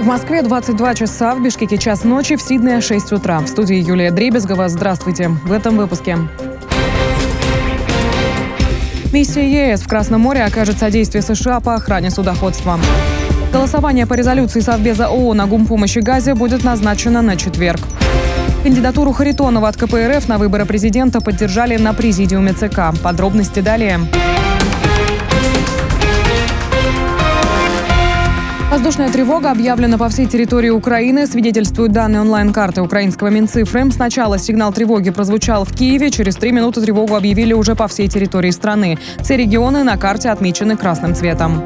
В Москве 22 часа, в Бишкеке час ночи, в Сиднее 6 утра. В студии Юлия Дребезгова. Здравствуйте. В этом выпуске. Миссия ЕС в Красном море окажет содействие США по охране судоходства. Голосование по резолюции Совбеза ООН о гумпомощи Газе будет назначено на четверг. Кандидатуру Харитонова от КПРФ на выборы президента поддержали на президиуме ЦК. Подробности далее. Воздушная тревога объявлена по всей территории Украины, свидетельствуют данные онлайн-карты украинского Минцифры. Сначала сигнал тревоги прозвучал в Киеве, через 3 минуты тревогу объявили уже по всей территории страны. Все регионы на карте отмечены красным цветом.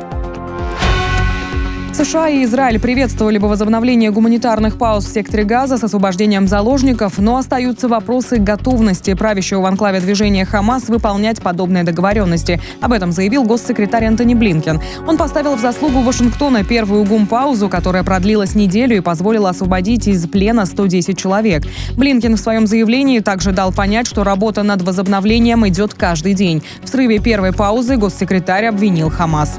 США и Израиль приветствовали бы возобновление гуманитарных пауз в секторе Газа с освобождением заложников, но остаются вопросы готовности правящего в анклаве движения «Хамас» выполнять подобные договоренности. Об этом заявил госсекретарь Антони Блинкен. Он поставил в заслугу Вашингтона первую гумпаузу, которая продлилась неделю и позволила освободить из плена 110 человек. Блинкен в своем заявлении также дал понять, что работа над возобновлением идет каждый день. В срыве первой паузы госсекретарь обвинил «Хамас».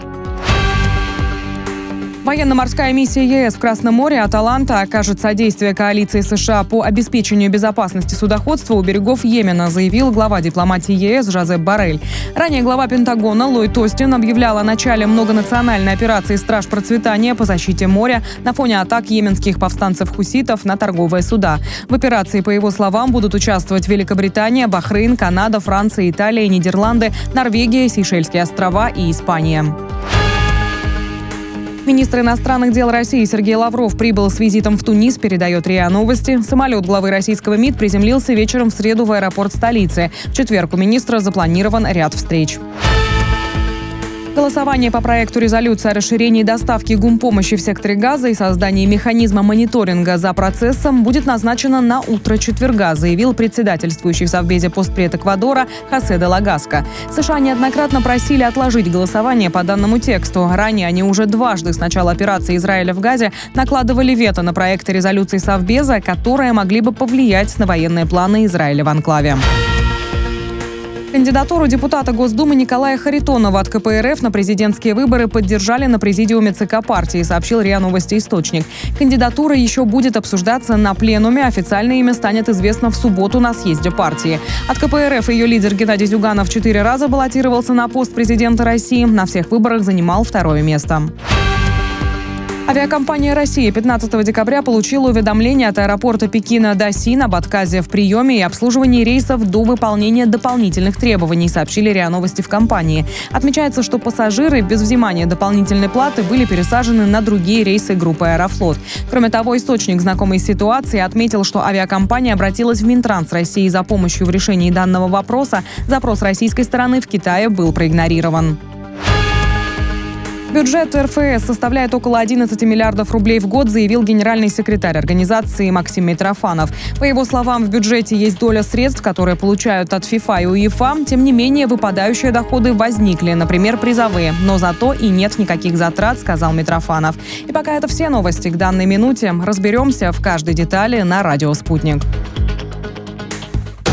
Военно-морская миссия ЕС в Красном море «Аталанта» окажет содействие коалиции США по обеспечению безопасности судоходства у берегов Йемена, заявил глава дипломатии ЕС Жозеп Боррель. Ранее глава Пентагона Ллойд Остин объявлял о начале многонациональной операции «Страж процветания» по защите моря на фоне атак йеменских повстанцев-хуситов на торговые суда. В операции, по его словам, будут участвовать Великобритания, Бахрейн, Канада, Франция, Италия, Нидерланды, Норвегия, Сейшельские острова и Испания. Министр иностранных дел России Сергей Лавров прибыл с визитом в Тунис, передает РИА Новости. Самолет главы российского МИД приземлился вечером в среду в аэропорт столицы. В четверг у министра запланирован ряд встреч. Голосование по проекту резолюции о расширении доставки гумпомощи в секторе Газа и создании механизма мониторинга за процессом будет назначено на утро четверга, заявил председательствующий в Совбезе постпред Эквадора Хосе де ла Гаска. США неоднократно просили отложить голосование по данному тексту. Ранее они уже дважды с начала операции Израиля в Газе накладывали вето на проекты резолюции Совбеза, которые могли бы повлиять на военные планы Израиля в анклаве. Кандидатуру депутата Госдумы Николая Харитонова от КПРФ на президентские выборы поддержали на президиуме ЦК партии, сообщил РИА Новости источник. Кандидатура еще будет обсуждаться на пленуме. Официальное имя станет известно в субботу на съезде партии. От КПРФ ее лидер Геннадий Зюганов 4 раза баллотировался на пост президента России. На всех выборах занимал 2-е место. Авиакомпания «Россия» 15 декабря получила уведомление от аэропорта Пекина Дасин об отказе в приеме и обслуживании рейсов до выполнения дополнительных требований, сообщили РИА Новости в компании. Отмечается, что пассажиры без взимания дополнительной платы были пересажены на другие рейсы группы «Аэрофлот». Кроме того, источник, знакомый с ситуацией, отметил, что авиакомпания обратилась в Минтранс России за помощью в решении данного вопроса. Запрос российской стороны в Китае был проигнорирован. Бюджет РФС составляет около 11 миллиардов рублей в год, заявил генеральный секретарь организации Максим Митрофанов. По его словам, в бюджете есть доля средств, которые получают от ФИФА и УЕФА. Тем не менее, выпадающие доходы возникли, например, призовые. Но зато и нет никаких затрат, сказал Митрофанов. И пока это все новости к данной минуте. Разберемся в каждой детали на «Радио Спутник».